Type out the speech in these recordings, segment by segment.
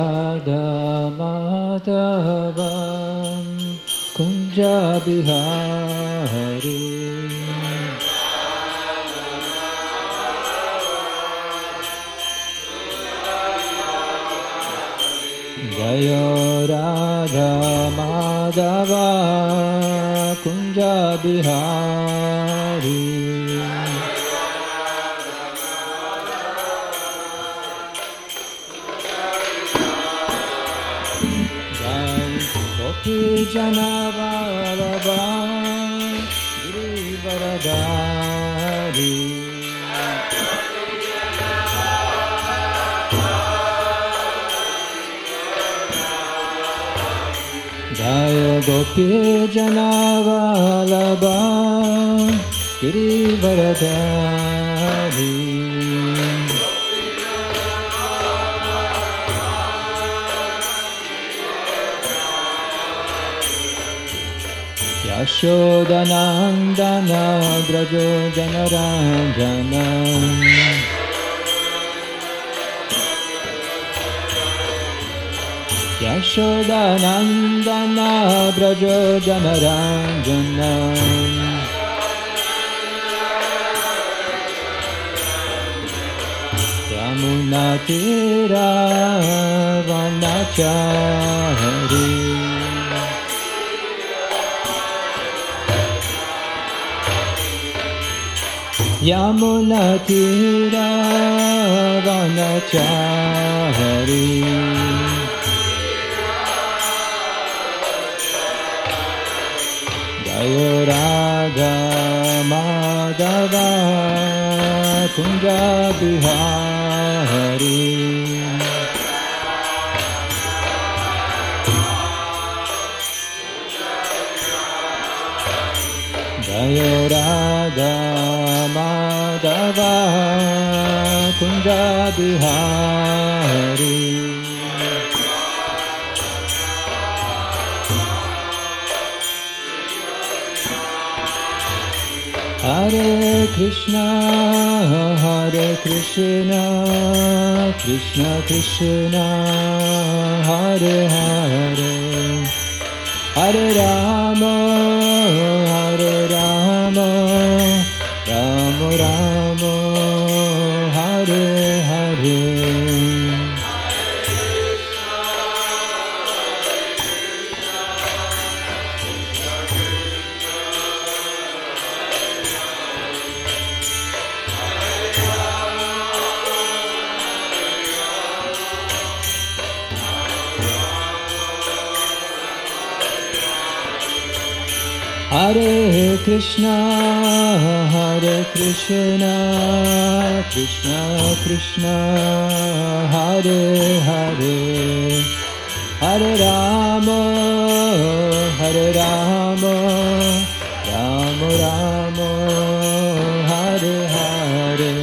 Radha Madhava Kunja Bihari Jaya Radha Madhava Kunja Bihari Janavallabha Girivaradhari Jaya Gopi Janavallabha Girivaradhari Yashodanandana Brajo Janaranjana Yashodanandana Brajo Janaranjana Yamuna Tira Vanachari Yamuna Tira Vanachari Jaya Radha Madhava Kunja Bihari Jaya Radha Madhava Kunja Bihari Hare Krishna Krishna Krishna Hare Hare Hare Rama Rama Rama Hare Hare Hare Krishna Krishna Krishna Hare Hare Hare Rama Rama Rama Hare Hare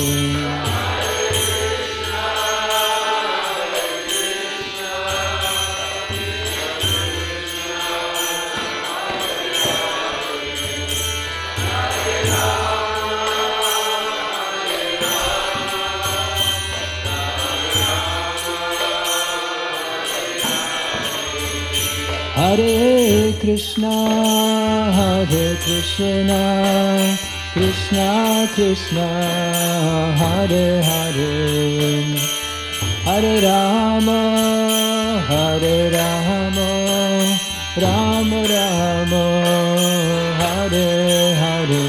Hare Krishna Krishna Krishna Hare Hare Hare Rama Rama Rama Hare Hare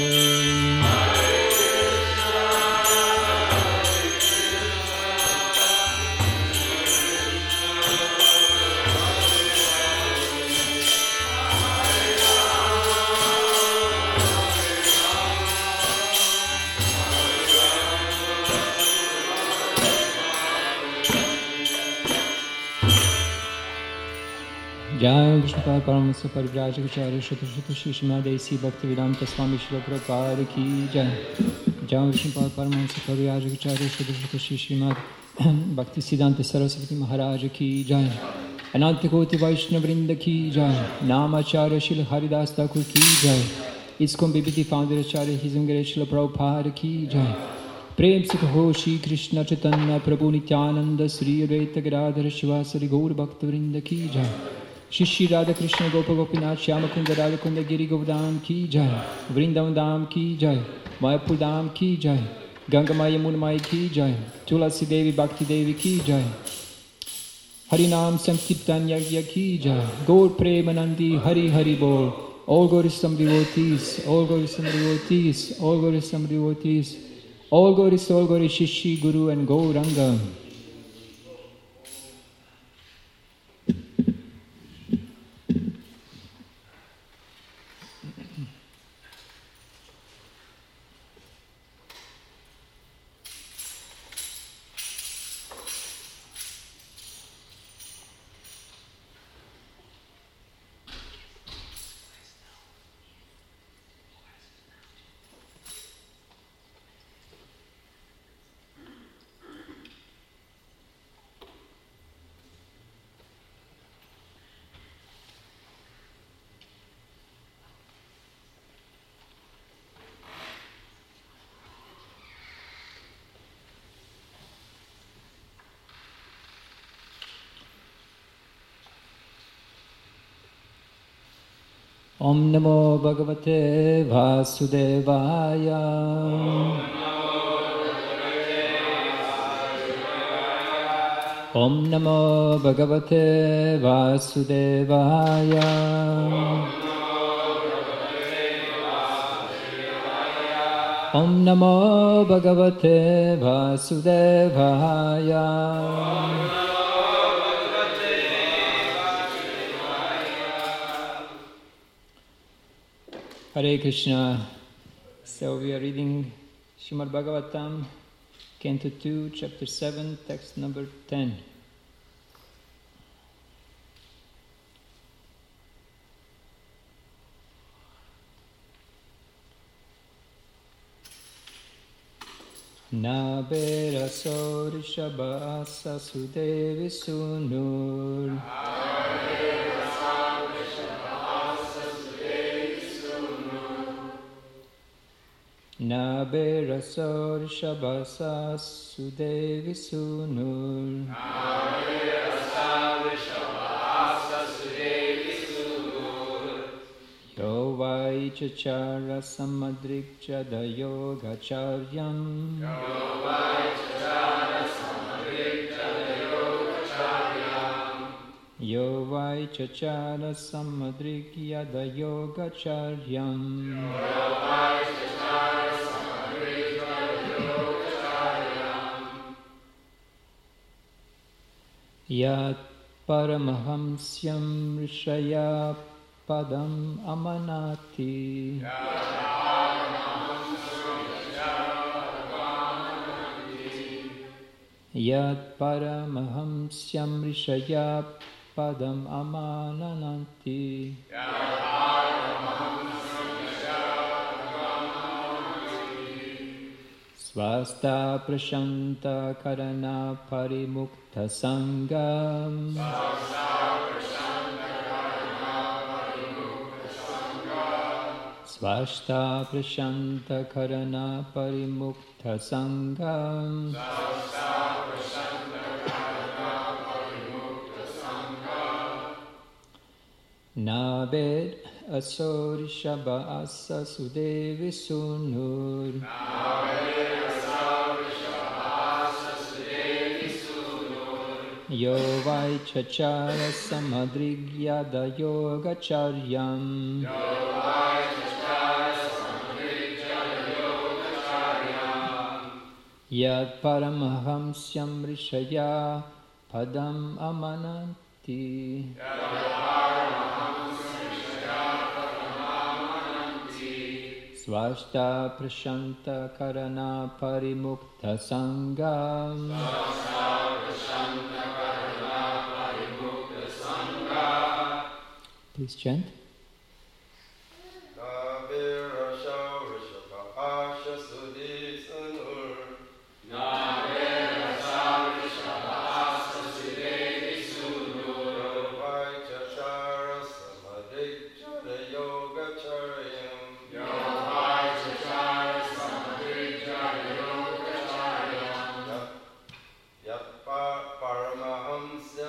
Jai Vishnupada Paramahansa Parivrajacharya Shruta Shri Srimad A.C. Bhaktivedanta Swami Srila Prabhupada Ki Jai. Jai Vishnupada Paramahansa Parivrajacharya Shruta Shri Srimad Bhaktisiddhanta Saraswati Maharaj Ki Jai. Ananta Koti Vaishnavrinda Ki Jai. Namacharya Srila Haridas Thakur Ki Jai. ISKCON BBT Founder Acharya His Grace Srila Prabhupada Ki Jai. प्रेम से कहो श्री कृष्ण चैतन्य प्रभु नित्यानंद श्री अद्वैत गदाधर शिवासरि गौर भक्त वृंद की जय। श्री श्री राधा कृष्ण गोप गोपीनाथ श्याम कुंद राधा कुंद गिरि गोवर्धन की जय। वृंदावन धाम की जय। मायापुर धाम की जय। गंगा माई यमुना माई की जय। तुलसी देवी भक्ति देवी की जय। हरि नाम संकीर्तन यज्ञ की जय। गौर प्रेमानंदी हरि हरि बोल। All Gaurisam devotees, all Gaurisam devotees, all Gaurisam devotees, all Gauri Shishi, Guru and Gauranga. Om Namo Bhagavate Vasudevaya. Om Namo Bhagavate Vasudevaya. Om Namo Bhagavate Vasudevaya. Hare Krishna. So we are reading Srimad Bhagavatam, Canto 2, Chapter 7, text number 10. Naberaso Rishabhasa Sudevi Sunur. Naberaso Rishabhasa Sudevi Sunur. Yo vai chachara samadrikcha dayogacharyam. Yo vai chachara samadrikya dayogacharyam. Yat paramahamsyam rishaya padam amanati. Yat paramahamsyam rishaya padam amanananti. Svasta prashanta karana parimukta sangam. Svasta prashanta karana parimukta sangam. Nabed asori shaba asa sudevi sunur. Yo vai chachara samadrigyada yogacharyam. Yad paramahamsyam rishaya padam amananti. Svashta prashanta karana parimukta sangam. Please chant.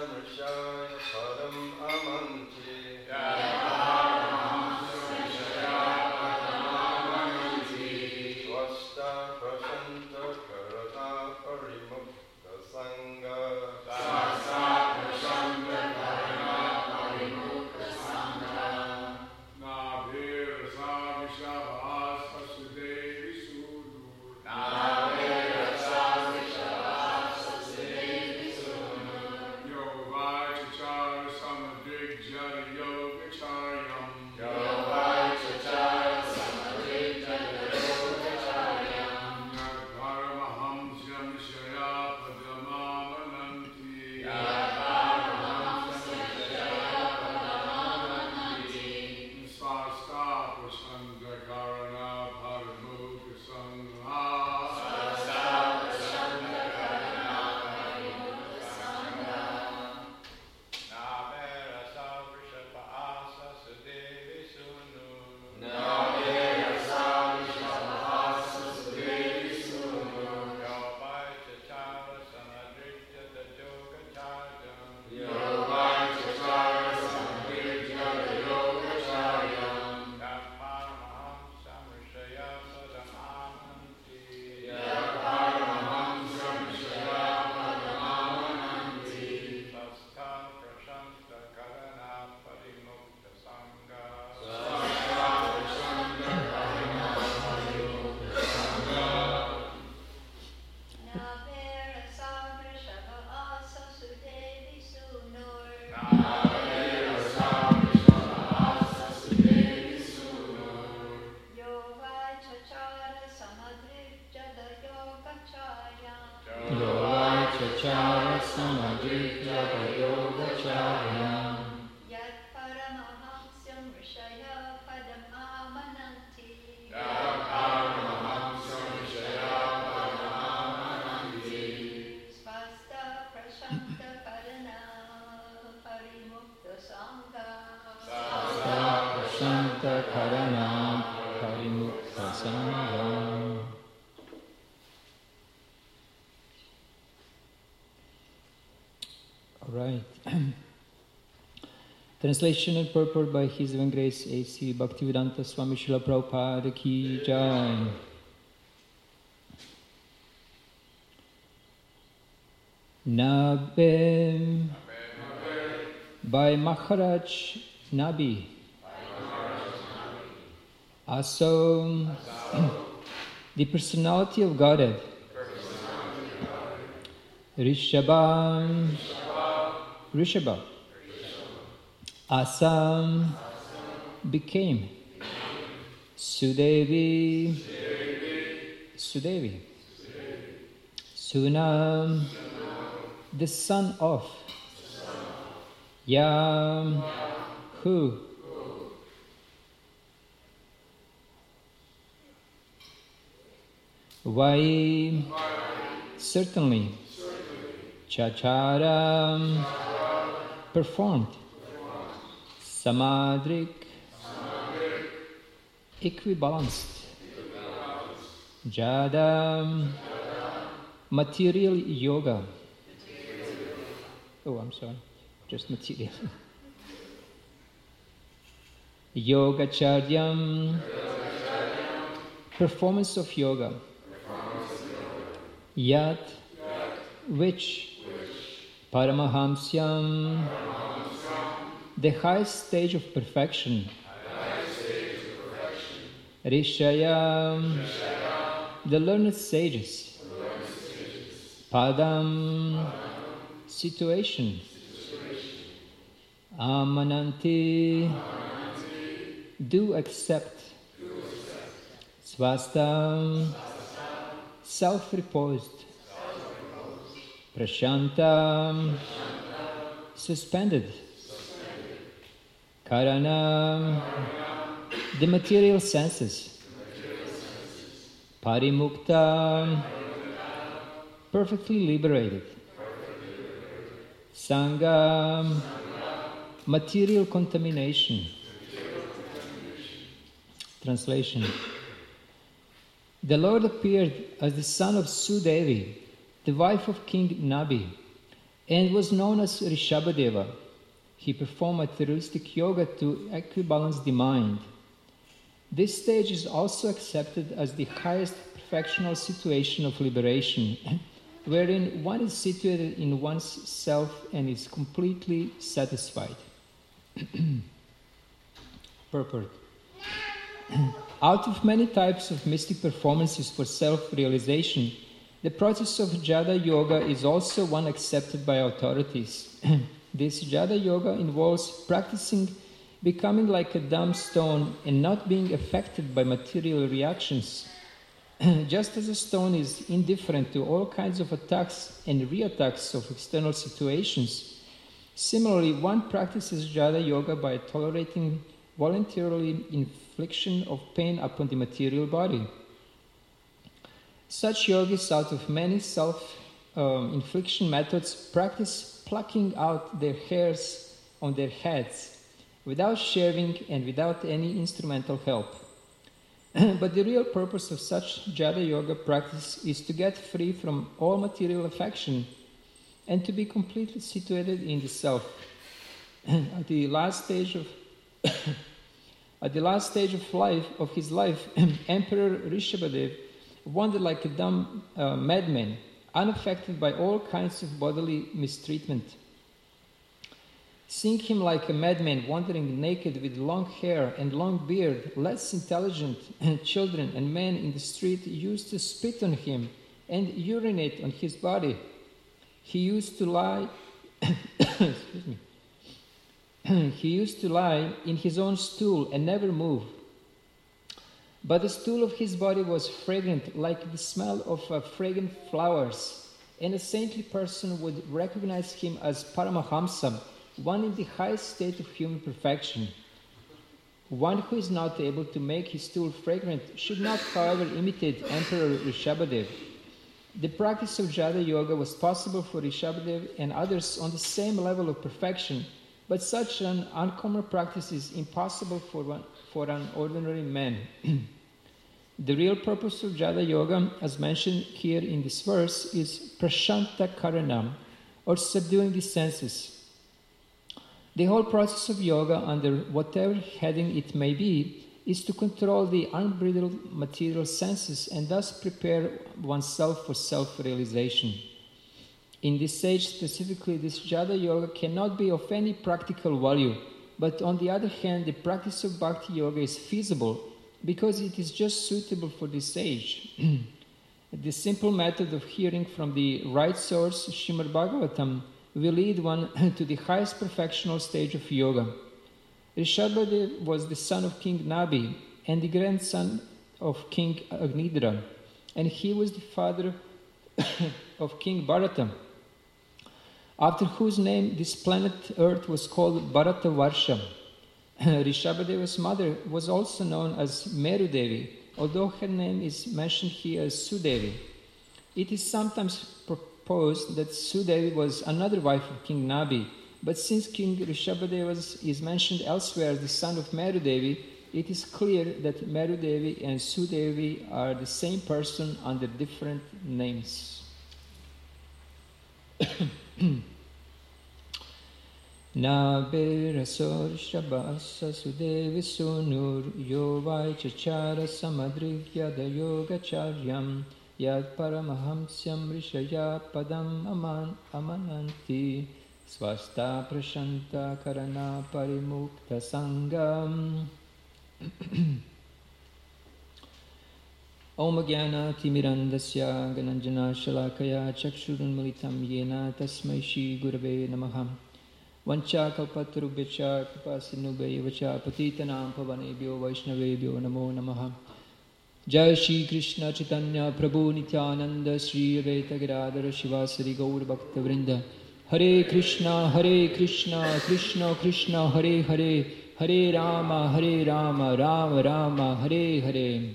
Translation and purport by His Divine Grace A.C. Bhaktivedanta Swami Srila Prabhupada Ki Jai. Nabe by Maharaj Nabi. Also, the personality of Godhead. Rishabha. Asam became Sudevi. Sunam, the son of Yam, who Vai, certainly Chacharam, performed Samadrik, equibalanced. Jadam, material yoga. Oh, I'm sorry, just material. Yogacharyam, performance of yoga. Yat, which Paramahamsyam, the highest stage of perfection. Rishayam, the learned sages. Padam, situation. Amananti, do accept. Swastam, self-reposed. Prashantam, suspended. Karana, the material senses. Parimukta, perfectly liberated. Sangha, material contamination. Translation. The Lord appeared as the son of Sudevi, the wife of King Nabi, and was known as Rishabhadeva. He performed materialistic yoga to equibalance the mind. This stage is also accepted as the highest perfectional situation of liberation, wherein one is situated in one's self and is completely satisfied. Purport. Out of many types of mystic performances for self-realization, the process of Jada Yoga is also one accepted by authorities. This Jada Yoga involves practicing becoming like a dumb stone and not being affected by material reactions. Just as a stone is indifferent to all kinds of attacks and reattacks of external situations, similarly, one practices Jada Yoga by tolerating voluntarily infliction of pain upon the material body. Such yogis, out of many self-infliction methods, practice plucking out their hairs on their heads without shaving and without any instrumental help. But the real purpose of such Jada Yoga practice is to get free from all material affection and to be completely situated in the self. At the last stage of his life, Emperor Rishabhadev wandered like a dumb madman, unaffected by all kinds of bodily mistreatment. Seeing him like a madman wandering naked with long hair and long beard, less intelligent children and men in the street used to spit on him and urinate on his body. He used to lie He used to lie in his own stool and never move. But the stool of his body was fragrant like the smell of fragrant flowers, and a saintly person would recognize him as Paramahamsa, one in the highest state of human perfection. One who is not able to make his stool fragrant should not, however, imitate Emperor Rishabhadev. The practice of Jada Yoga was possible for Rishabhadev and others on the same level of perfection, but such an uncommon practice is impossible for an ordinary man. The real purpose of Jada Yoga, as mentioned here in this verse, is prashanta karanam, or subduing the senses. The whole process of yoga, under whatever heading it may be, is to control the unbridled material senses and thus prepare oneself for self-realization. In this stage specifically, this Jada Yoga cannot be of any practical value, but on the other hand, the practice of Bhakti Yoga is feasible because it is just suitable for this age. The simple method of hearing from the right source, Srimad Bhagavatam, will lead one to the highest perfectional stage of yoga. Rishabhadev was the son of King Nabi and the grandson of King Agnidra, and he was the father of King Bharata, after whose name this planet Earth was called Bharatavarsha. Rishabhadeva's mother was also known as Meru Devi, although her name is mentioned here as Sudevi. It is sometimes proposed that Sudevi was another wife of King Nabi, but since King Rishabhadeva is mentioned elsewhere as the son of Meru Devi, it is clear that Meru Devi and Sudevi are the same person under different names. Naberasor Shabasa Sudevi Sunur Yovai Chachara Samadrigya Dayoga Charyam Yad Paramahamsyam Rishaya Padam Amananti Swasta Prashanta Karana Parimukta Sangam. Om Jnana Timirandasya Gananjana Shalakaya Chakshurun Militam Yena Tasmai Shri Gurave Namaha. Vancha kalpatarubhyacha kripasinubhayavacha patitanam pavanebhyo vaishnavebhyo namo namaha. Jai Shri Krishna Chaitanya Prabhu Nityananda Shri Advaita Gadadhara Shivasari Gaur Bhakta Vrinda. Hare Krishna Krishna Krishna Hare Hare, Hare Rama Rama Rama Hare Hare.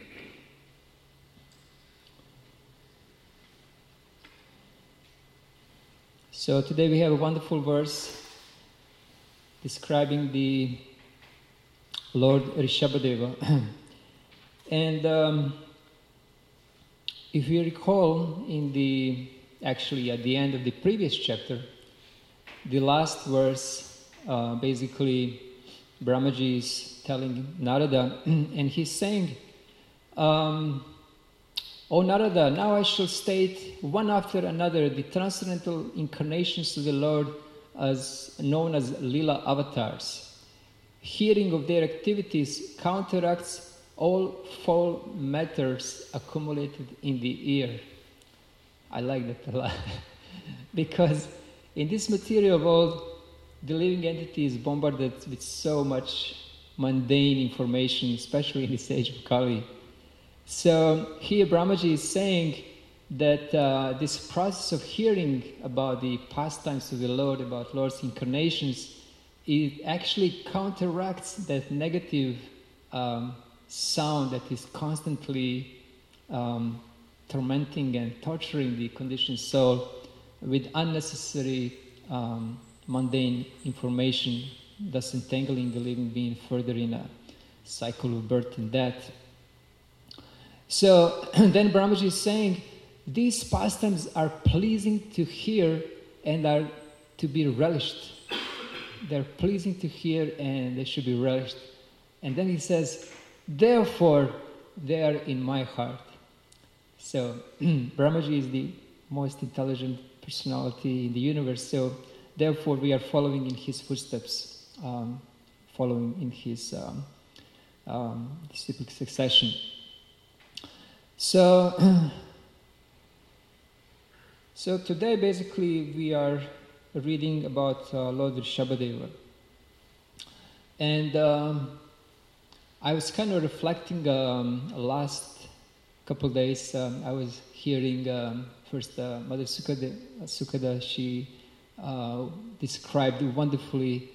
So today we have a wonderful verse describing the Lord Rishabhadeva. And if you recall, in the actually at the end of the previous chapter, the last verse, basically Brahmaji is telling Narada, and he's saying, O Narada, now I shall state one after another the transcendental incarnations of the Lord as known as Lila avatars. Hearing of their activities counteracts all foul matters accumulated in the ear. I like that a lot. Because in this material world, the living entity is bombarded with so much mundane information, especially in this age of Kali. So here Brahmaji is saying that this process of hearing about the pastimes of the Lord, about Lord's incarnations, it actually counteracts that negative sound that is constantly tormenting and torturing the conditioned soul with unnecessary mundane information, thus entangling the living being further in a cycle of birth and death. So then Brahmaji is saying, these pastimes are pleasing to hear and are to be relished. They're pleasing to hear and they should be relished. And then he says, therefore they are in my heart. So Brahmaji is the most intelligent personality in the universe, so therefore we are following in his footsteps, following in his disciplic succession. So today basically we are reading about Lord Rishabhadeva. And I was kind of reflecting last couple days. I was hearing first Mother Sukada, she described wonderfully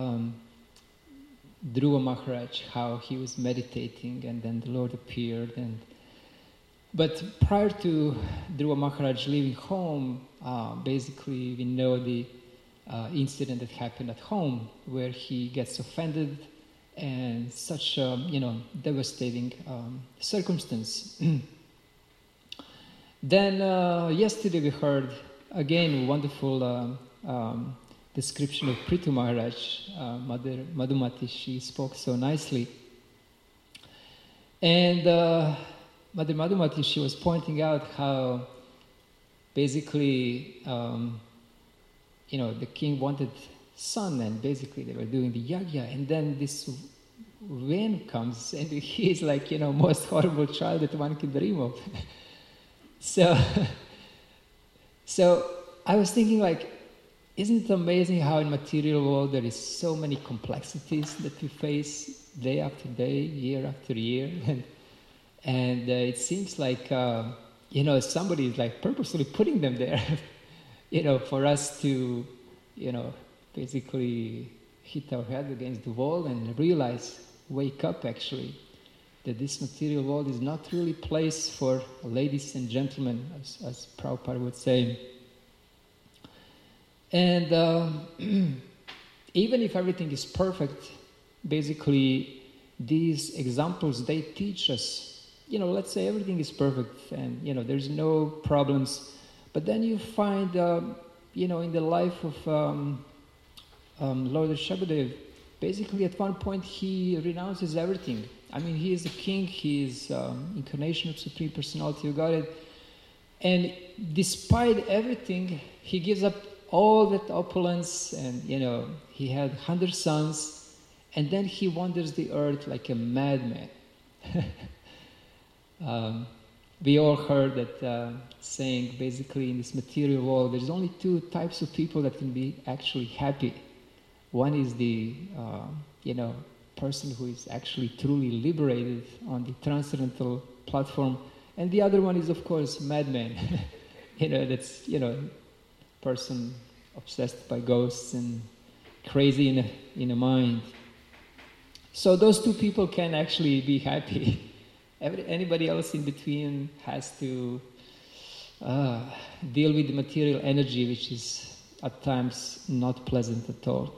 Dhruva Maharaj, how he was meditating and then the Lord appeared. But prior to Dhruva Maharaj leaving home, basically we know the incident that happened at home where he gets offended and such devastating circumstance. Then yesterday we heard again a wonderful description of Prithu Maharaj, Mother Madhumati. She spoke so nicely. And Mother Madhumati, she was pointing out how basically, the king wanted son, and basically they were doing the yagya, and then this Ven comes, and he is like, most horrible child that one can dream of. So I was thinking, like, isn't it amazing how in material world there is so many complexities that we face day after day, year after year, and it seems like somebody is like purposely putting them there, for us to, basically hit our head against the wall and realize, wake up actually, that this material world is not really a place for ladies and gentlemen, as Prabhupada would say. And even if everything is perfect, basically these examples, they teach us, let's say everything is perfect and, there's no problems. But then you find, in the life of Lord Rishabhadeva, basically at one point he renounces everything. I mean, he is a king, he is incarnation of Supreme Personality of Godhead. And despite everything, he gives up all that opulence and, he had 100 sons. And then he wanders the earth like a madman. We all heard that saying, basically in this material world, there's only two types of people that can be actually happy. One is the, person who is actually truly liberated on the transcendental platform. And the other one is, of course, madman. That's, person obsessed by ghosts and crazy in a mind. So those two people can actually be happy. Anybody else in between has to deal with the material energy, which is at times not pleasant at all.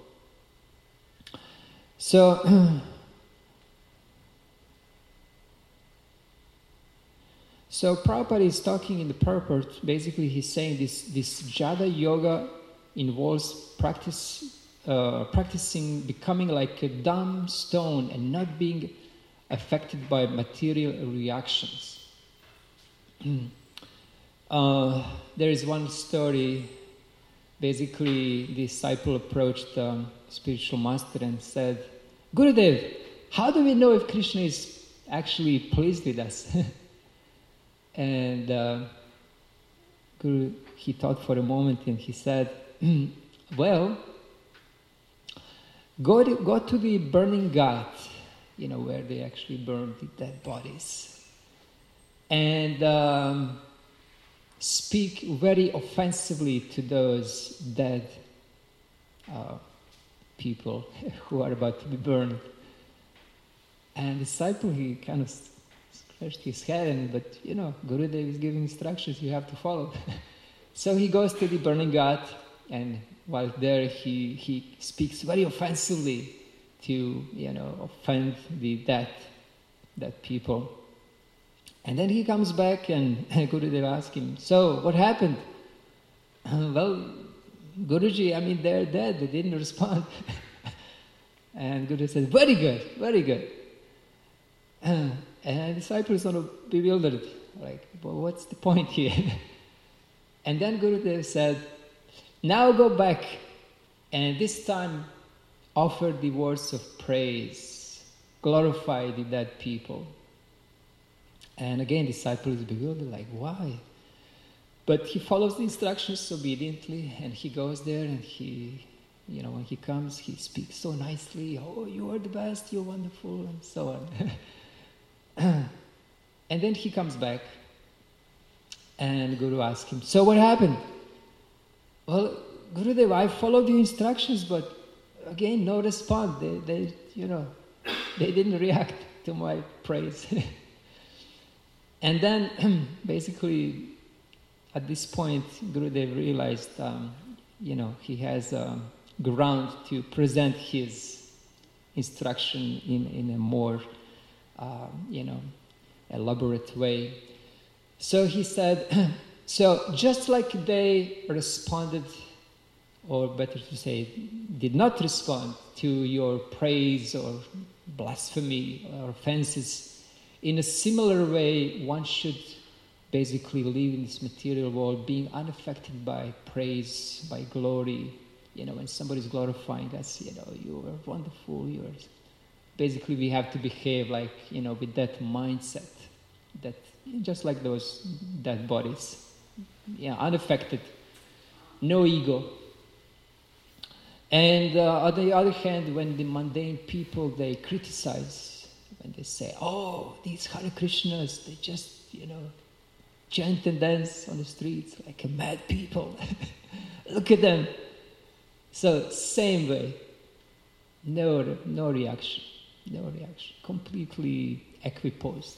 So So Prabhupada is talking in the purport, basically he's saying this Jada Yoga involves practicing becoming like a dumb stone and not being affected by material reactions. There is one story, basically the disciple approached the spiritual master and said, Gurudev, how do we know if Krishna is actually pleased with us? And Guru, he thought for a moment and he said, well, go to the burning ghat, where they actually burn the dead bodies, and speak very offensively to those dead people who are about to be burned. And the disciple, he kind of scratched his head, but Gurudev is giving instructions, you have to follow. So he goes to the burning ghat, and while there he speaks very offensively to offend the dead people. And then he comes back and Gurudev asks him, so what happened? Well, Guruji, they're dead, they didn't respond. And Gurudev said, very good, very good. And the disciple is sort of bewildered, like, well, what's the point here? And then Gurudev said, now go back and this time offer the words of praise, glorify the dead people. And again, the disciple is bewildered, like, why? But he follows the instructions obediently, and he goes there, and he, when he comes, he speaks so nicely, oh, you are the best, you're wonderful, and so on. And then he comes back, and Guru asks him, so what happened? Well, Gurudev, I followed the instructions, but again, no response. They didn't react to my praise. And then, basically, at this point, Gurudev realized, he has ground to present his instruction in a more, elaborate way. So he said, so just like they responded, or better to say, did not respond to your praise or blasphemy or offenses, in a similar way, one should basically live in this material world being unaffected by praise, by glory. When somebody is glorifying us, you are wonderful, basically we have to behave like, with that mindset, that just like those dead bodies, unaffected, no ego. And on the other hand, when the mundane people, they criticize, when they say, oh, these Hare Krishnas, they just, chant and dance on the streets like a mad people. Look at them. So, same way. No reaction. No reaction. Completely equiposed.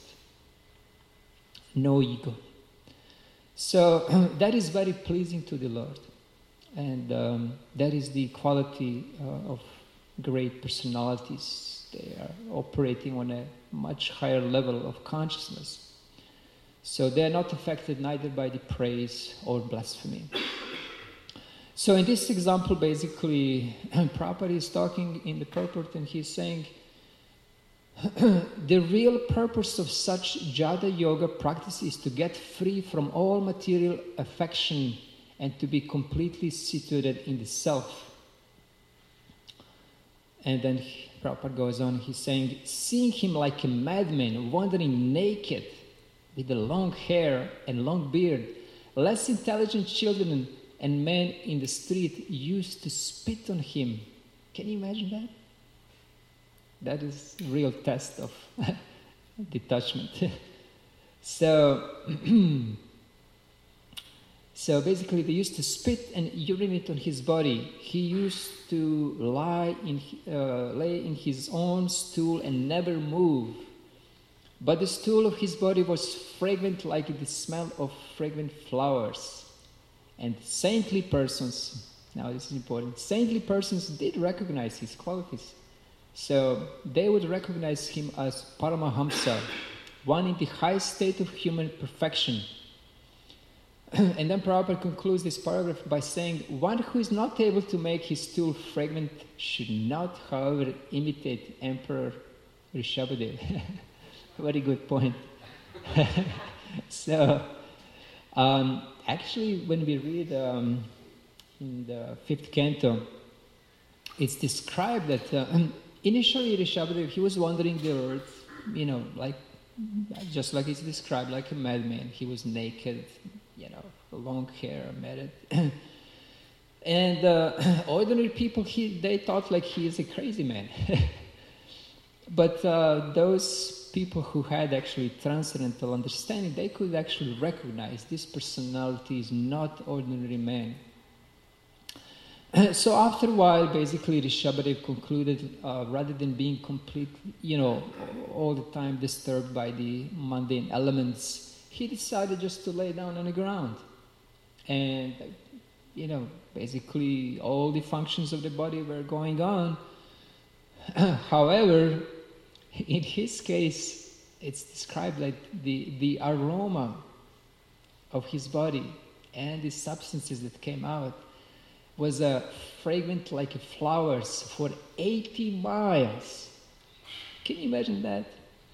No ego. So, that is very pleasing to the Lord. And that is the quality of great personalities. They are operating on a much higher level of consciousness. So they are not affected neither by the praise or blasphemy. So in this example, basically, Prabhupada is talking in the purport and he's saying, the real purpose of such Jada Yoga practice is to get free from all material affection and to be completely situated in the self. And then Prabhupada goes on, he's saying, seeing him like a madman, wandering naked, with the long hair and long beard, less intelligent children and men in the street used to spit on him. Can you imagine that? That is a real test of detachment. So basically they used to spit and urinate on his body. He used to lay in his own stool and never move. But the stool of his body was fragrant like the smell of fragrant flowers. And saintly persons, now this is important, saintly persons did recognize his qualities. So they would recognize him as Paramahamsa, one in the highest state of human perfection. And then Prabhupada concludes this paragraph by saying, one who is not able to make his stool fragrant should not, however, imitate Emperor Rishabhadev. Very good point. So, actually, when we read in the 5th canto, it's described that initially Rishabhadev, he was wandering the earth, like just like it's described, like a madman. He was naked, long hair, matted. And ordinary people, they thought like he is a crazy man. But those people who had actually transcendental understanding, they could actually recognize this personality is not ordinary man. So after a while, basically, Rishabhadev concluded, rather than being completely, all the time disturbed by the mundane elements, he decided just to lay down on the ground. And, basically all the functions of the body were going on. However, in his case, it's described like the aroma of his body and the substances that came out was fragrant like flowers for 80 miles. Can you imagine that?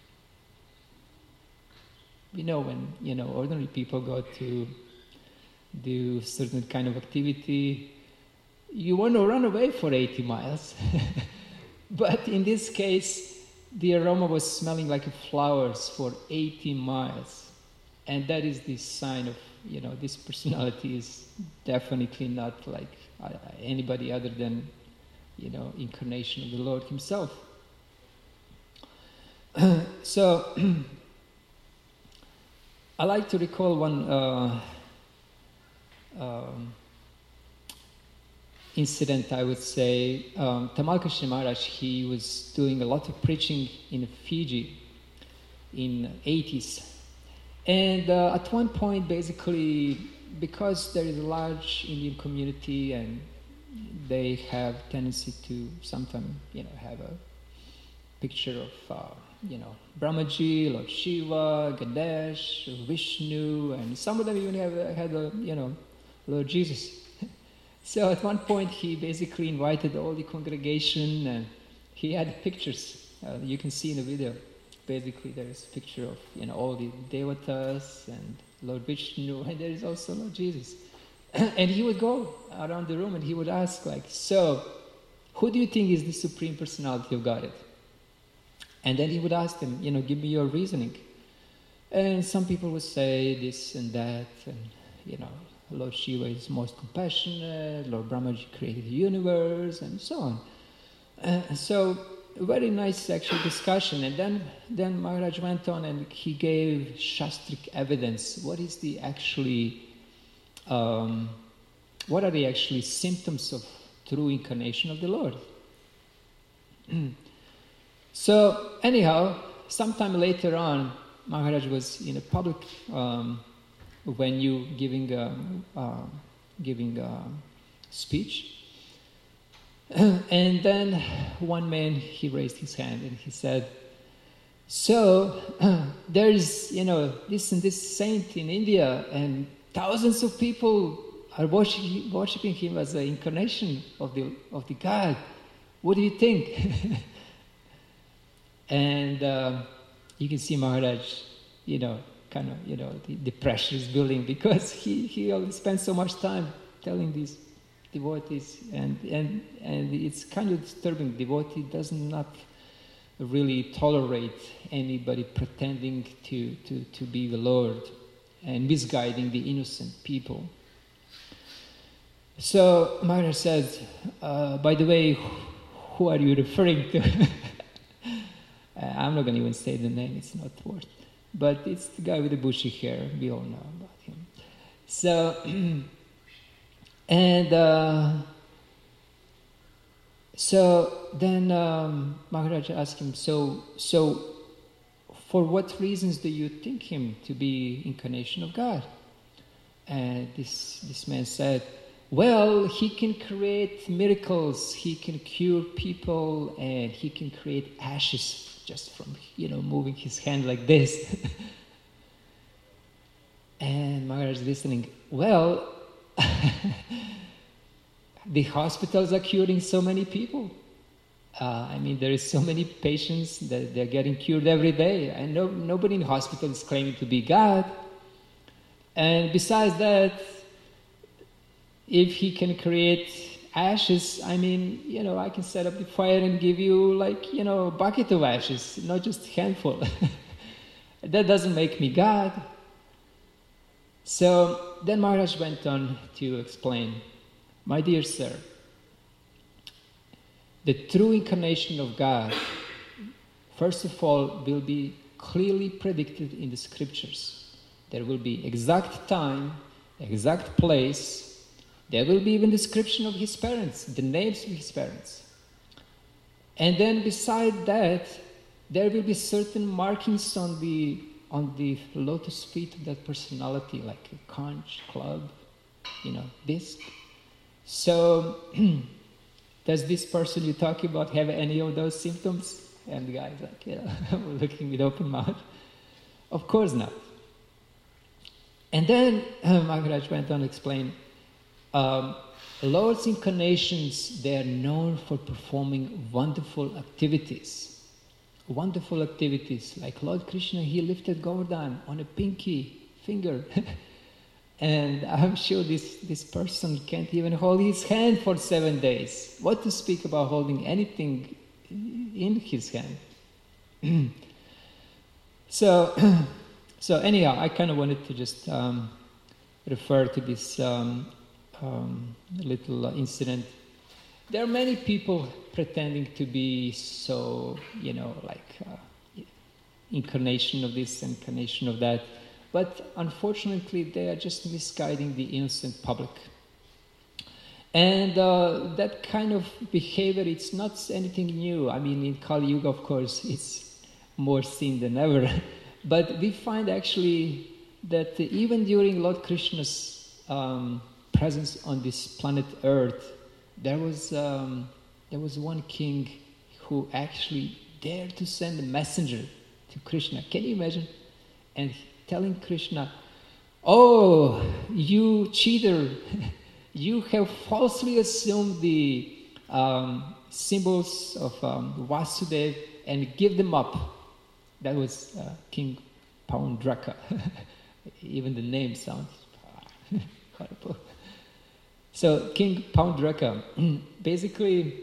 When, ordinary people go to do certain kind of activity, you want to run away for 80 miles. But in this case, the aroma was smelling like flowers for 80 miles. And that is the sign of, this personality is definitely not like anybody other than, incarnation of the Lord himself. So, I like to recall one incident, I would say. Tamal Krishna Maharaj, he was doing a lot of preaching in Fiji in 80s. And at one point, basically, because there is a large Indian community and they have tendency to sometimes, have a picture of, Brahmaji, Lord Shiva, Ganesh, Vishnu, and some of them even had Lord Jesus. So at one point he basically invited all the congregation and he had pictures. You can see in the video. Basically there is a picture of all the devatas and Lord Vishnu, and there is also Lord Jesus. And he would go around the room and he would ask so who do you think is the Supreme Personality of Godhead? And then he would ask them, give me your reasoning. And some people would say this and that, and, Lord Shiva is most compassionate, Lord Brahmaji created the universe, and so on. So, a very nice actual discussion. And then Maharaj went on and he gave Shastric evidence. What are the actually symptoms of true incarnation of the Lord? So anyhow, sometime later on, Maharaj was in a public venue giving a speech, and then one man, he raised his hand and he said, "So there is this and this saint in India, and thousands of people are worshiping him as an incarnation of the God. What do you think?" And you can see Maharaj, the pressure is building because he always spends so much time telling these devotees, and it's kind of disturbing. Devotee does not really tolerate anybody pretending to be the Lord and misguiding the innocent people. So Maharaj said, by the way, who are you referring to? I'm not going to even say the name, it's not worth. But it's the guy with the bushy hair, we all know about him. So, so then Maharaj asked him, so for what reasons do you think him to be incarnation of God? And this man said, well, he can create miracles, he can cure people, and he can create ashes just from, moving his hand like this. And Maharaj is listening, well, the hospitals are curing so many people. There is so many patients that they're getting cured every day. And nobody in hospital is claiming to be God. And besides that, if he can create ashes, I can set up the fire and give you a bucket of ashes, not just a handful. That doesn't make me God. So then Maharaj went on to explain, my dear sir, the true incarnation of God, first of all, will be clearly predicted in the scriptures. There will be exact time, exact place. There will be even description of his parents, the names of his parents. And then beside that, there will be certain markings on the lotus feet of that personality, like a conch, club, disc. So, does this person you're talking about have any of those symptoms? And the guy's like, looking with open mouth. Of course not. And then Maharaj went on to explain, Lord's incarnations, they are known for performing wonderful activities. Wonderful activities, like Lord Krishna, he lifted Govardhan on a pinky finger. And I'm sure this person can't even hold his hand for 7 days. What to speak about holding anything in his hand? So anyhow, I kind of wanted to just refer to this little incident. There are many people pretending to be so, incarnation of this, incarnation of that. But unfortunately, they are just misguiding the innocent public. And that kind of behavior, it's not anything new. In Kali Yuga, of course, it's more seen than ever. But we find actually that even during Lord Krishna's presence on this planet Earth, there was one king who actually dared to send a messenger to Krishna. Can you imagine? And telling Krishna, oh, you cheater, you have falsely assumed the symbols of Vasudeva and give them up. That was King Paundraka. Even the name sounds horrible. So King Paundraka, basically,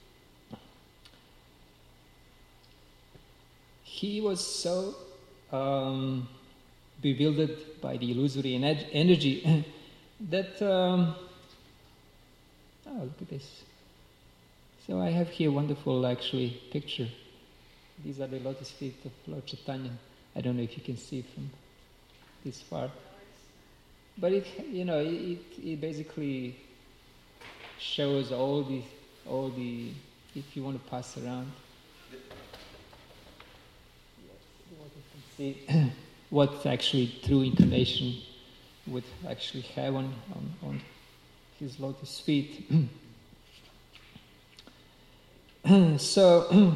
he was so bewildered by the illusory energy that, look at this. So I have here a wonderful, actually, picture. These are the lotus feet of Lord Chaitanya. I don't know if you can see from this far. But it basically shows all the, if you want to pass around, see what actually true incarnation would actually have on his lotus feet. So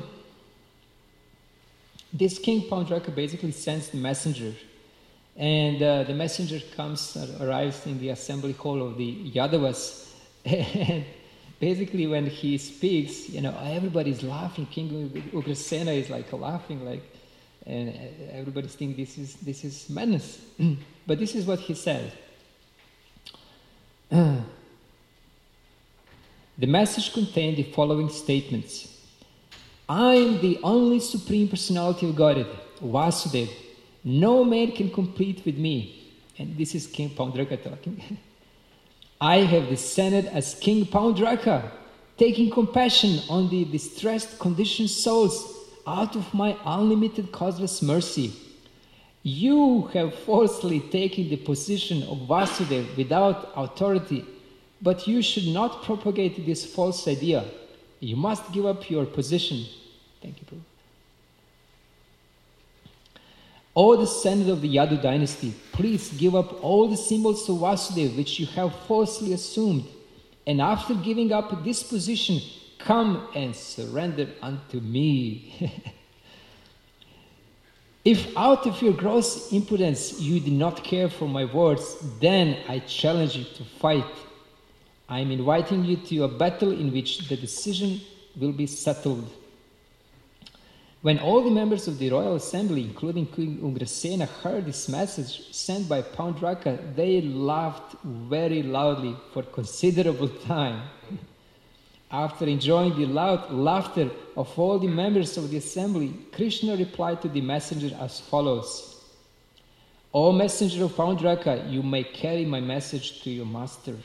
this King Paundraka basically sends the messenger. And the messenger arrives in the assembly hall of the Yadavas. And basically when he speaks, everybody's laughing. King Ugrasena is laughing, and everybody thinks this is madness. But this is what he said. The message contained the following statements. I am the only Supreme Personality of Godhead, Vasudeva. No man can compete with me. And this is King Paundraka talking. I have descended as King Paundraka, taking compassion on the distressed, conditioned souls out of my unlimited causeless mercy. You have falsely taken the position of Vasudeva without authority, but you should not propagate this false idea. You must give up your position. Thank you, Prabhu. O descendant of the Yadu dynasty, please give up all the symbols of Vasudeva which you have falsely assumed, and after giving up this position, come and surrender unto me. If out of your gross impudence you do not care for my words, then I challenge you to fight. I am inviting you to a battle in which the decision will be settled. When all the members of the royal assembly, including Queen Ugrasena, heard this message sent by Paundraka, they laughed very loudly for considerable time. After enjoying the loud laughter of all the members of the assembly, Krishna replied to the messenger as follows: O messenger of Paundraka, you may carry my message to your master.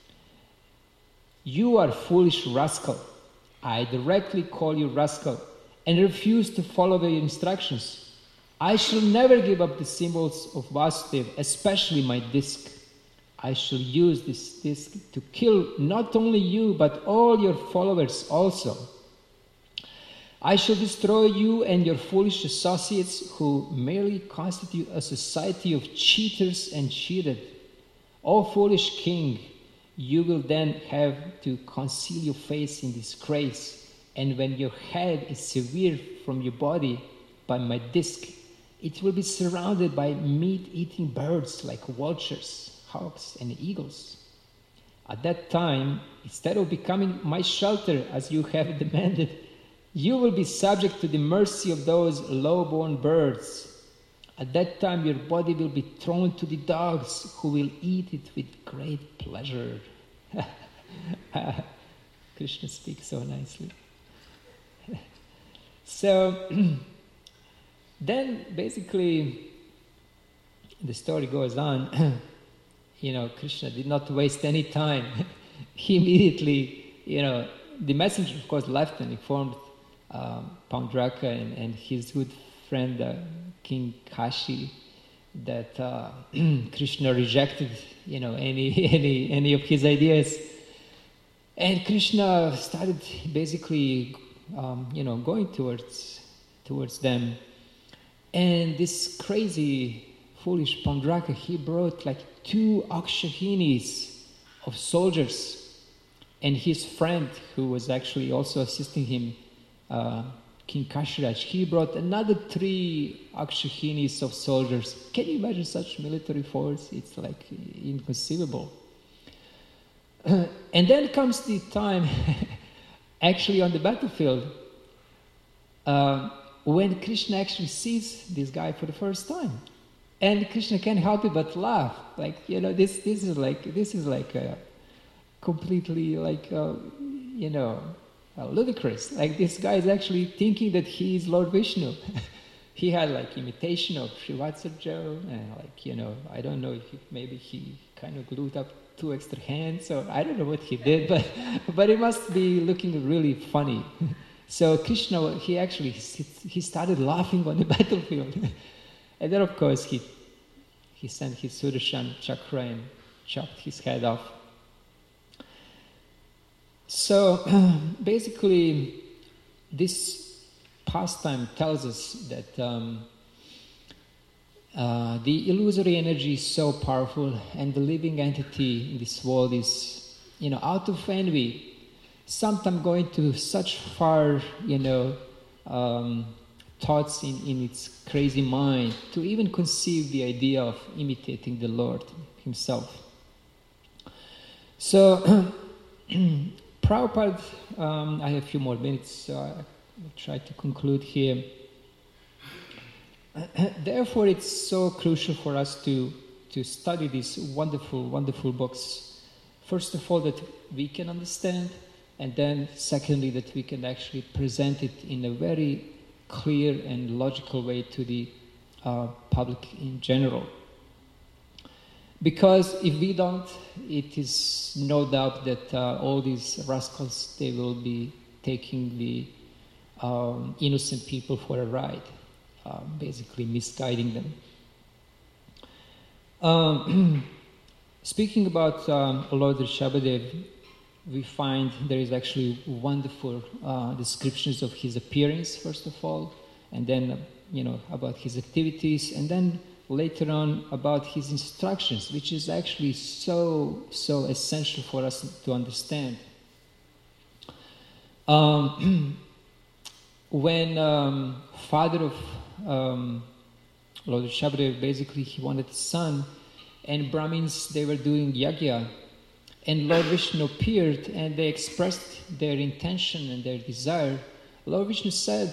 You are foolish rascal. I directly call you rascal and refuse to follow the instructions. I shall never give up the symbols of Vasudeva, especially my disc. I shall use this disc to kill not only you, but all your followers also. I shall destroy you and your foolish associates who merely constitute a society of cheaters and cheated. O foolish king, you will then have to conceal your face in disgrace, and when your head is severed from your body by my disc, it will be surrounded by meat-eating birds like vultures, hawks, and eagles. At that time, instead of becoming my shelter as you have demanded, you will be subject to the mercy of those low-born birds. At that time, your body will be thrown to the dogs, who will eat it with great pleasure. Krishna speaks so nicely. So, then basically, the story goes on. Krishna did not waste any time. He immediately, the messenger, of course, left and informed Paundraka and his good friend King Kashi that Krishna rejected, any of his ideas, and Krishna started basically, going towards them, and this crazy, foolish Paundraka, he brought like 2 akshahinis of soldiers, and his friend, who was actually also assisting him, King Kashiraj, he brought another 3 akshahinis of soldiers. Can you imagine such military force? It's like inconceivable. And then comes the time, actually on the battlefield, when Krishna actually sees this guy for the first time. And Krishna can't help it but laugh. Like, this is like a completely ludicrous. Like, this guy is actually thinking that he is Lord Vishnu. He had like imitation of Srivatsarja, and I don't know if maybe he kind of glued up 2 extra hands, or I don't know what he did, but it must be looking really funny. So Krishna, he started laughing on the battlefield. And then, of course, he sent his Sudarshan chakra and chopped his head off. So, basically, this pastime tells us that the illusory energy is so powerful, and the living entity in this world is, out of envy, sometimes going to such far, thoughts in its crazy mind to even conceive the idea of imitating the Lord himself. So, Prabhupada, I have a few more minutes, so I'll try to conclude here. Therefore, it's so crucial for us to study these wonderful, wonderful books. First of all, that we can understand, and then secondly, that we can actually present it in a very clear and logical way to the public in general. Because if we don't, it is no doubt that all these rascals, they will be taking the innocent people for a ride, basically misguiding them. Speaking about Lord Rishabhadev, we find there is actually wonderful descriptions of his appearance, first of all, and then about his activities, and then later on about his instructions, which is actually so essential for us to understand. When father of Lord Rishabhadeva, basically he wanted a son, and Brahmins, they were doing yagya, and Lord Vishnu appeared and they expressed their intention and their desire. Lord Vishnu said,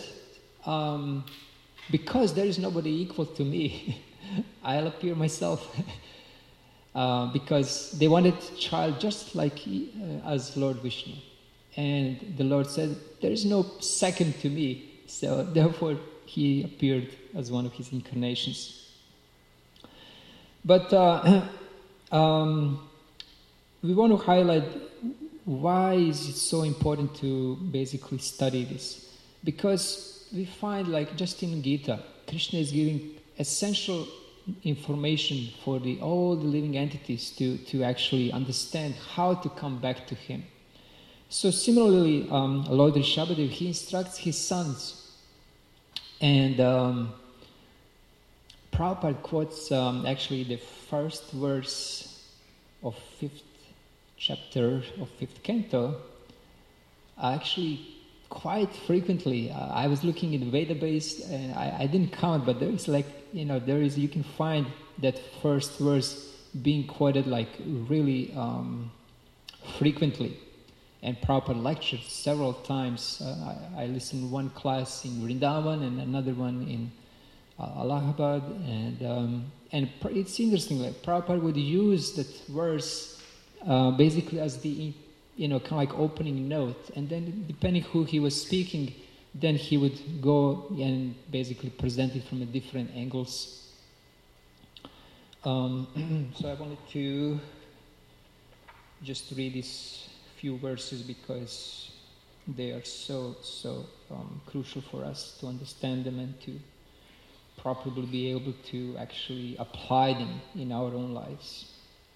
because there is nobody equal to me, I'll appear myself. Because they wanted a child just like as Lord Vishnu. And the Lord said, there is no second to me. So therefore he appeared as one of his incarnations. But we want to highlight why is it so important to basically study this. Because we find, like just in Gita, Krishna is giving essential information for all the living entities to actually understand how to come back to him. So similarly, Lord Rishabhadeva, he instructs his sons. And Prabhupada quotes actually the first verse of 5th chapter of 5th canto, actually quite frequently. I was looking in the Veda-based, and I didn't count, but there is you can find that first verse being quoted like really frequently. And Prabhupada lectured several times. I listened one class in Vrindavan and another one in Allahabad, and it's interesting. Like Prabhupada would use that verse basically as the kind of like opening note, and then depending who he was speaking, then he would go and basically present it from a different angles. So I wanted to just read these few verses because they are so crucial for us to understand them and to properly be able to actually apply them in our own lives.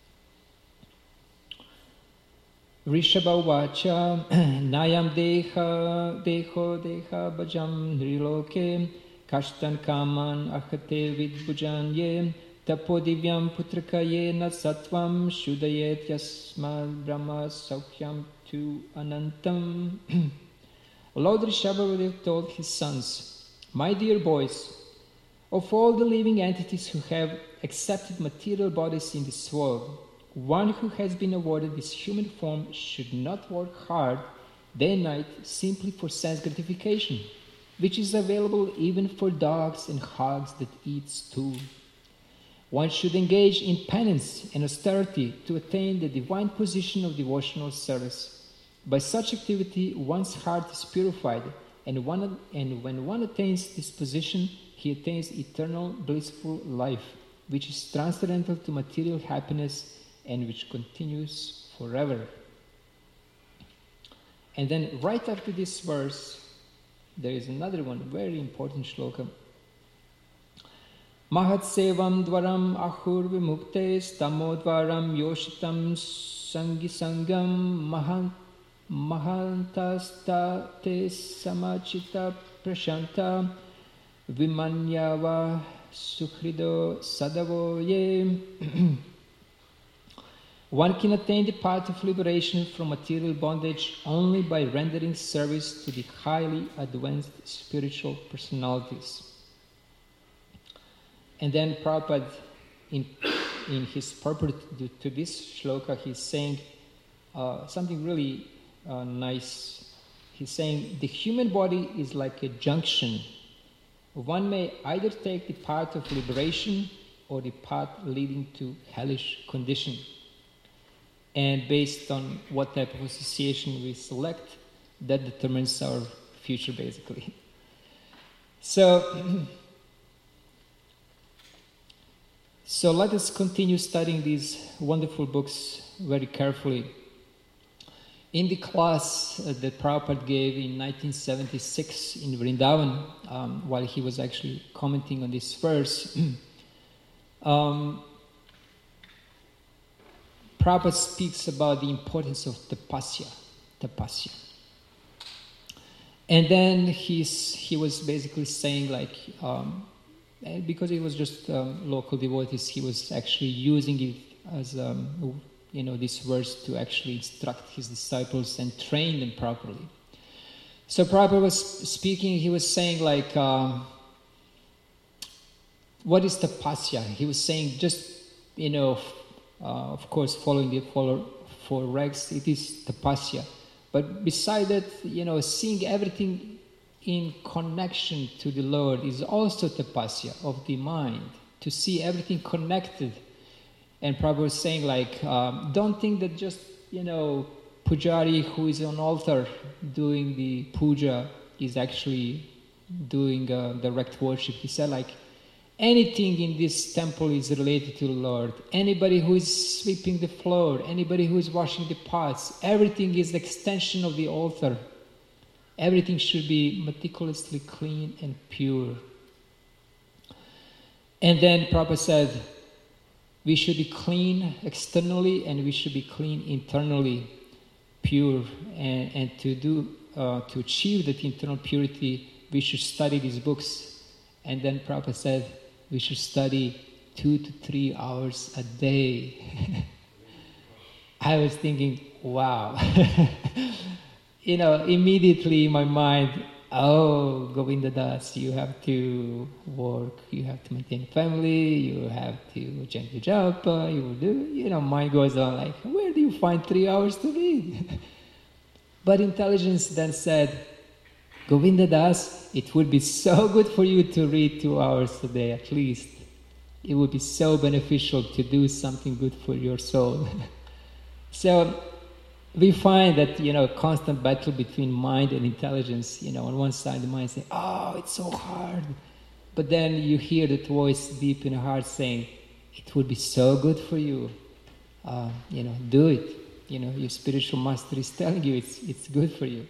Rishabha Vacha Nayam Deha Bhajam Nriloke Kashtan Kaman Ahate Vidbhujanye Tapodivyam Putrakaye Natsatvam Shudayet Yasmad Brahma Saukyam Tu Anantam. Lord Rishabhadeva told his sons, my dear boys, of all the living entities who have accepted material bodies in this world, one who has been awarded this human form should not work hard day and night simply for sense gratification, which is available even for dogs and hogs that eat stool. One should engage in penance and austerity to attain the divine position of devotional service. By such activity, one's heart is purified, and when one attains this position, he attains eternal blissful life, which is transcendental to material happiness and which continues forever. And then right after this verse, there is another one, very important shloka. Mahat sevam dvaram ahur vimukte stamodvaram yoshitam sangisangam mahantasta te samachita prashanta vimanyava sukhrido sadavo ye. One can attain the path of liberation from material bondage only by rendering service to the highly advanced spiritual personalities. And then Prabhupada, in his purport to this shloka, he's saying something really nice. He's saying the human body is like a junction. One may either take the path of liberation or the path leading to hellish condition. And based on what type of association we select, that determines our future, basically. So let us continue studying these wonderful books very carefully. In the class that Prabhupada gave in 1976 in Vrindavan, while he was actually commenting on this verse, Prabhupada speaks about the importance of tapasya. And then he was basically saying like, because it was just local devotees, he was actually using it as this verse to actually instruct his disciples and train them properly. So Prabhupada was speaking, he was saying like, what is tapasya? He was saying just, of course following the four regs, it is tapasya. But beside that, seeing everything in connection to the Lord is also tapasya of the mind, to see everything connected. And Prabhupada was saying like, don't think that just, pujari who is on altar doing the puja is actually doing direct worship. He said like, anything in this temple is related to the Lord. Anybody who is sweeping the floor, anybody who is washing the pots, everything is extension of the altar. Everything should be meticulously clean and pure. And then Prabhupada said, we should be clean externally and we should be clean internally, pure. And to achieve that internal purity, we should study these books. And then Prabhupada said, we should study 2 to 3 hours a day. I was thinking, wow. Immediately in my mind, oh, Govinda Das, you have to work, you have to maintain family, you have to chant the japa, you will do, mind goes on like, where do you find 3 hours to read? But intelligence then said, Govinda Das, it would be so good for you to read 2 hours a day at least. It would be so beneficial to do something good for your soul. So we find that, constant battle between mind and intelligence. On one side the mind says, oh, it's so hard. But then you hear that voice deep in the heart saying, it would be so good for you. Do it. Your spiritual master is telling you it's good for you.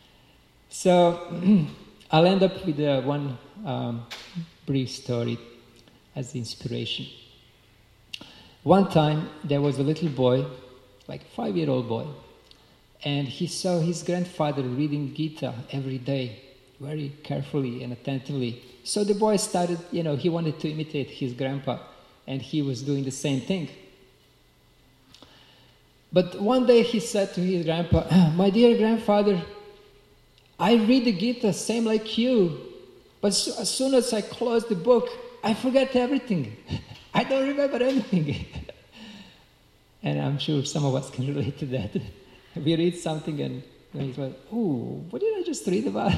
So I'll end up with one brief story as the inspiration. One time there was a little boy, like a 5-year-old boy, and he saw his grandfather reading Gita every day, very carefully and attentively. So the boy started, he wanted to imitate his grandpa, and he was doing the same thing. But one day he said to his grandpa, my dear grandfather, I read the Gita same like you, but as soon as I close the book, I forget everything. I don't remember anything. And I'm sure some of us can relate to that. We read something and it's like, ooh, what did I just read about?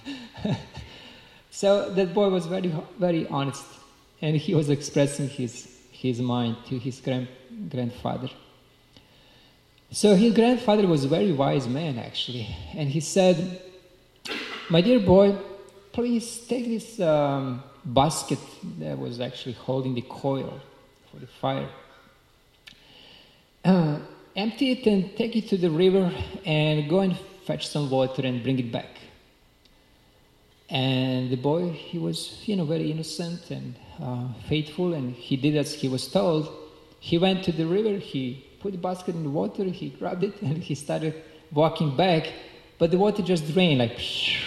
So that boy was very, very honest, and he was expressing his mind to his grandfather. So his grandfather was a very wise man, actually, and he said, my dear boy, please take this basket that was actually holding the coil for the fire. Empty it and take it to the river and go and fetch some water and bring it back. And the boy, he was, very innocent and faithful, and he did as he was told. He went to the river, he put the basket in the water, he grabbed it, and he started walking back, but the water just drained like,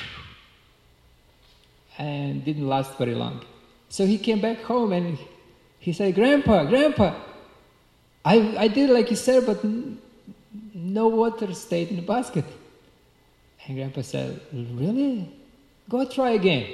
and didn't last very long. So he came back home and he said, Grandpa, I did like you said, but no water stayed in the basket. And Grandpa said, really? Go try again.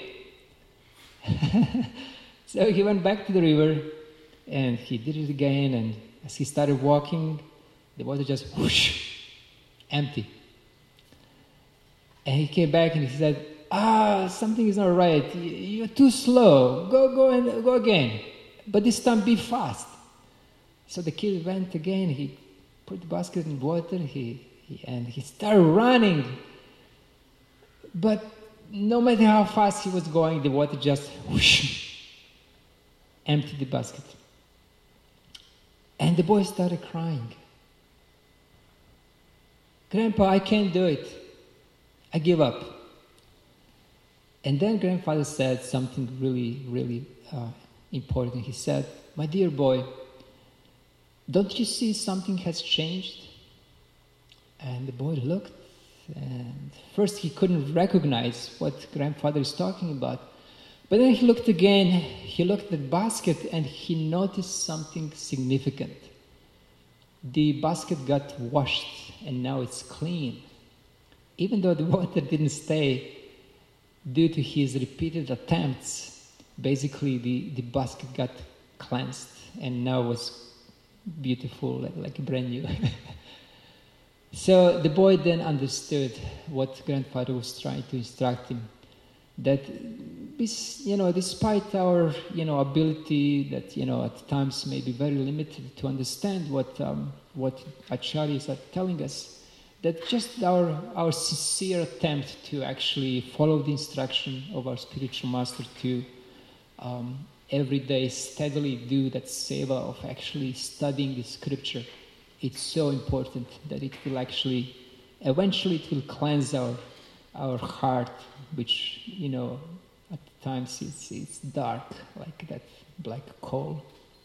So he went back to the river and he did it again, and as he started walking, the water just whoosh, empty. And he came back and he said, something is not right. You're too slow. Go again. But this time be fast. So the kid went again. He put the basket in water. He started running. But no matter how fast he was going, the water just whoosh, emptied the basket. And the boy started crying. Grandpa, I can't do it. I give up. And then grandfather said something really, really important. He said, my dear boy, don't you see something has changed? And the boy looked And first he couldn't recognize what grandfather is talking about. But then he looked again, he looked at the basket and he noticed something significant. The basket got washed and now it's clean. Even though the water didn't stay, due to his repeated attempts, basically the basket got cleansed and now was beautiful, like brand new. So the boy then understood what grandfather was trying to instruct him, that despite our ability that at times may be very limited to understand what acharyas are telling us, that just our sincere attempt to actually follow the instruction of our spiritual master to every day steadily do that seva of actually studying the scripture, it's so important that it will actually, eventually it will cleanse our heart, which, at times it's dark, like that black coal.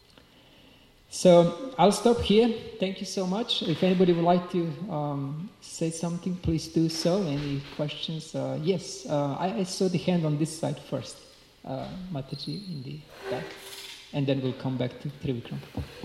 So I'll stop here. Thank you so much. If anybody would like to say something, please do so. Any questions? Yes, I saw the hand on this side first. Mataji in the back. And then we'll come back to Trivikram.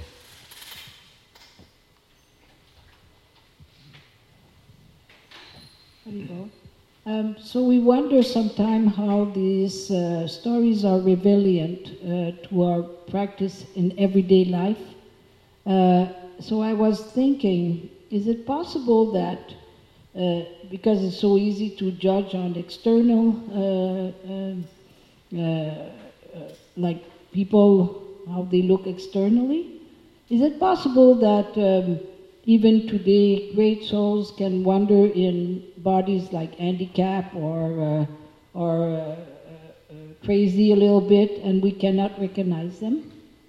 So we wonder sometimes how these stories are relevant to our practice in everyday life. So I was thinking, is it possible that, because it's so easy to judge on external, like people, how they look externally, is it possible that even today, great souls can wander in bodies like handicap or crazy a little bit, and we cannot recognize them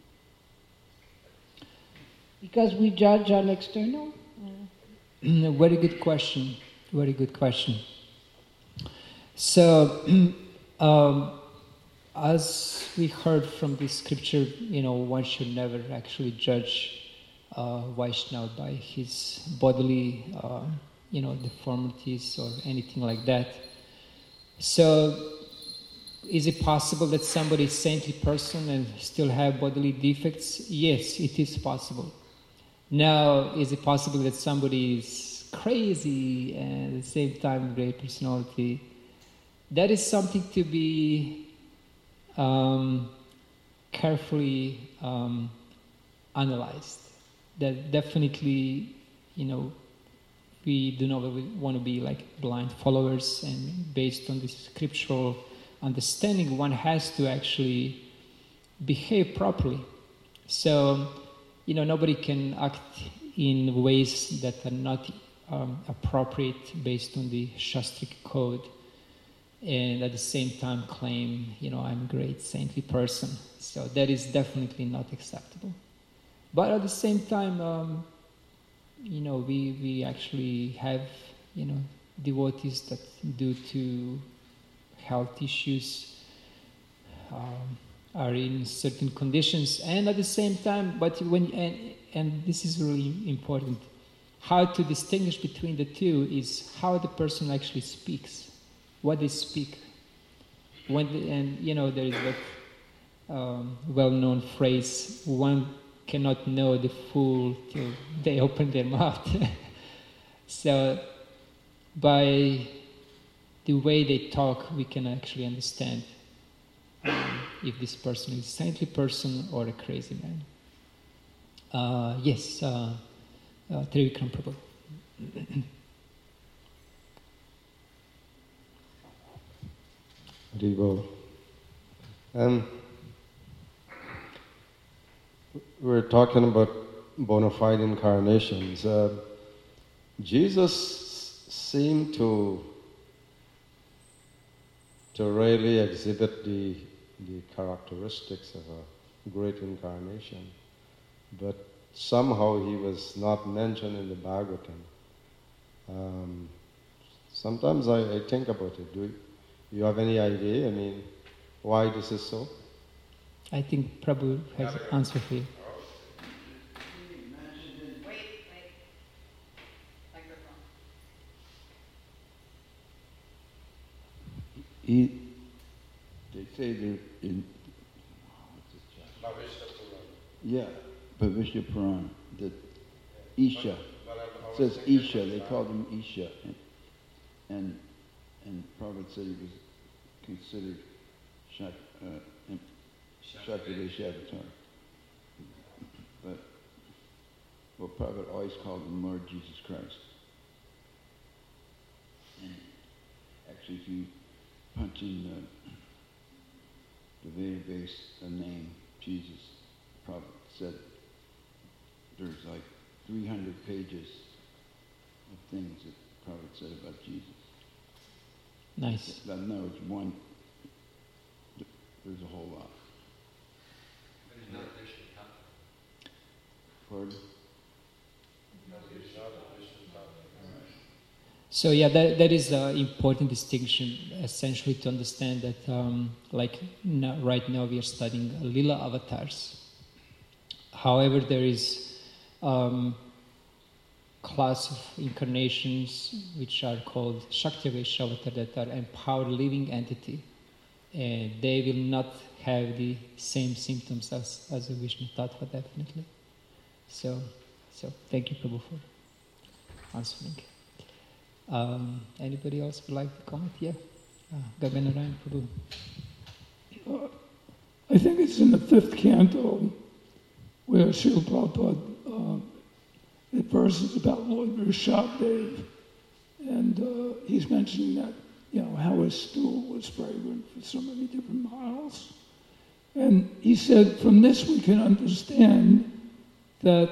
because we judge on external? Very good question. Very good question. So, as we heard from this scripture, one should never actually judge Vaishnava by his bodily, deformities or anything like that. So, is it possible that somebody is a saintly person and still have bodily defects? Yes, it is possible. Now, is it possible that somebody is crazy and at the same time great personality? That is something to be carefully analyzed. That definitely, we do not want to be like blind followers, and based on this scriptural understanding, one has to actually behave properly. So, nobody can act in ways that are not appropriate based on the Shastric code, and at the same time claim, I'm a great saintly person. So that is definitely not acceptable. But at the same time, we actually have, devotees that due to health issues are in certain conditions, and at the same time, but and this is really important, how to distinguish between the two is how the person actually speaks, what they speak. There is that well-known phrase, one cannot know the fool till they open their mouth. So by the way they talk, we can actually understand if this person is a saintly person or a crazy man. Yes, Trivikram Prabhu. Haribo. We're talking about bona fide incarnations. Jesus seemed to really exhibit the characteristics of a great incarnation, but somehow he was not mentioned in the Bhagavatam. Sometimes I think about it. Do you have any idea? Why this is so? I think Prabhu has an answer for you. They say they're in. Yeah, Bhavishya Puran. The Isha. It says Isha. They called him Isha, and Prabhupada said he was considered Shaktivesh avatar. But Prabhupada always called him Lord Jesus Christ. And actually, if you punch in the database the name Jesus, Prabhupada said there's like 300 pages of things that Prabhupada said about Jesus. Nice. But no, it's one. There's a whole lot. But he's not a Vishnu Tattva. Pardon? He's not a Vishnu Tattva. So yeah, that is an important distinction, essentially, to understand that, right now we are studying Lila avatars. However, there is class of incarnations which are called Shaktivesh avatar, that are empowered living entity, and they will not have the same symptoms as a Vishnu Tattva, definitely. So thank you, Prabhu, for answering. Anybody else would like to comment? Yeah, Gaganarayan Prabhu. I think it's in the 5th canto where Srila Prabhupada, the verse is about Lord Rishabdev, and he's mentioning that, how his stool was fragrant for so many different miles. And he said, from this we can understand that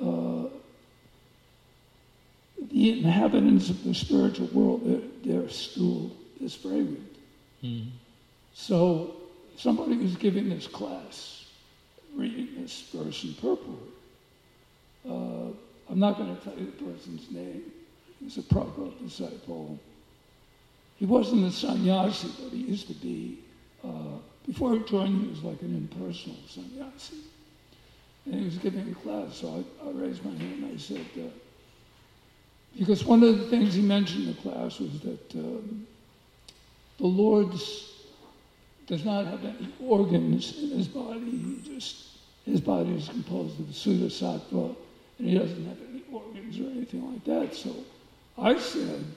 the inhabitants of the spiritual world, their stool is fragrant. Mm. So somebody was giving this class, reading this verse in purport. I'm not going to tell you the person's name. He's a Prabhupada disciple. He wasn't a sannyasi, but he used to be, before he joined, he was like an impersonal sannyasi. And he was giving a class, so I raised my hand and I said, because one of the things he mentioned in the class was that the Lord does not have any organs in his body. His body is composed of Suddha Sattva, and he doesn't have any organs or anything like that. So I said,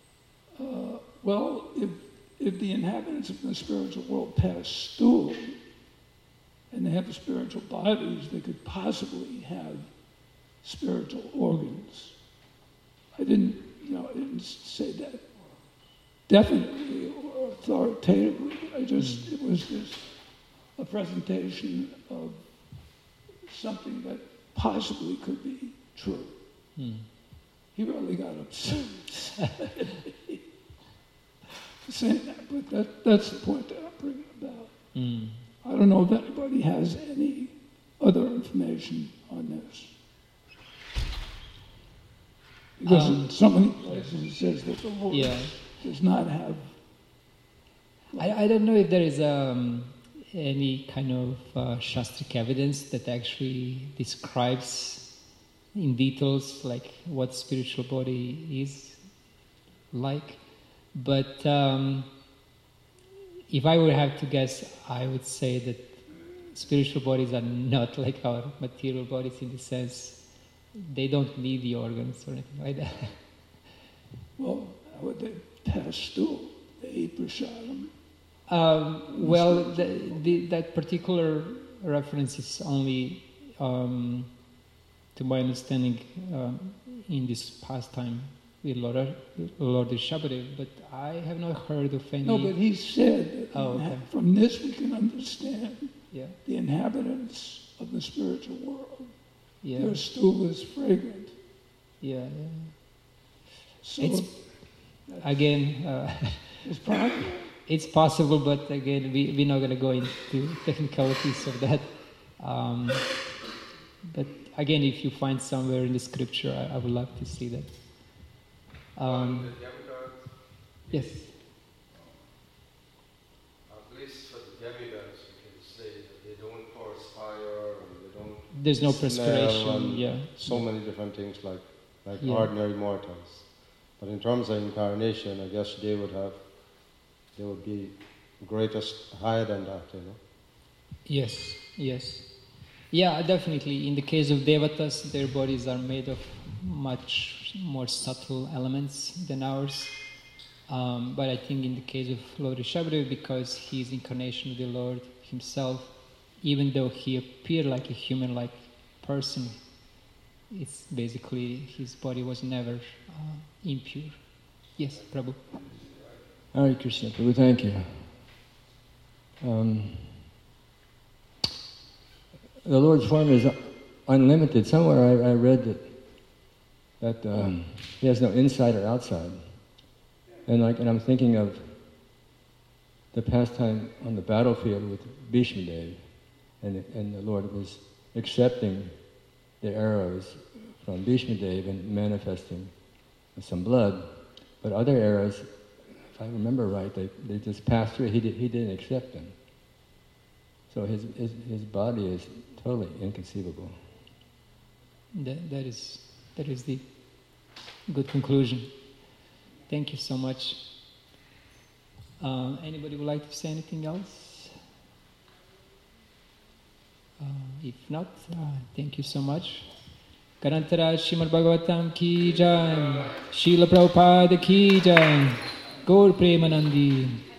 well, if the inhabitants of the spiritual world pass stool, and they have spiritual bodies, they could possibly have spiritual organs. I didn't say that definitely or authoritatively. It was just a presentation of something that possibly could be true. Mm. He really got upset for saying that, but that's the point that I'm bringing about. Mm. I don't know if anybody has any other information on this. Because in so many places it says that the Lord does not have... I don't know if there is any kind of Shastric evidence that actually describes in details like what spiritual body is like. But if I would have to guess, I would say that spiritual bodies are not like our material bodies in the sense they don't need the organs or anything like that. Well, how would they pass stool? They eat prasadam. Well, that particular reference is only, to my understanding, in this pastime with Lord Rishabdev, but I have not heard of any... No, but he said that from this we can understand the inhabitants of the spiritual world. Yeah. Their stool is fragrant. Yeah. So it's, again... it's possible. It's possible, but again, we're not going to go into technicalities of that. But again, if you find somewhere in the scripture, I would love to see that. Yes. At least for the demigods, you can say that they don't perspire and they don't. There's no smell perspiration. Yeah. So many different things like ordinary mortals. But in terms of incarnation, I guess they there would be greatest higher than that, you know. Yes, yes. Yeah, definitely. In the case of devatas, their bodies are made of much more subtle elements than ours. But I think in the case of Lord Rishabhadeva, because he is incarnation of the Lord himself, even though he appeared like a human-like person, it's basically his body was never impure. Yes, Prabhu. Hare Krishna, Prabhu, thank you. The Lord's form is unlimited. Somewhere I read that he has no inside or outside. And I'm thinking of the pastime on the battlefield with Bhishma Dev, and the Lord was accepting the arrows from Bhishma Dev and manifesting some blood. But other arrows, if I remember right, they just passed through. He didn't accept them. So his body is totally inconceivable. That is the good conclusion. Thank you so much. Anybody would like to say anything else? If not, thank you so much. Garantara Srimad Bhagavatam ki jai, Srila Prabhupada ki jai, Gaur Premanandi.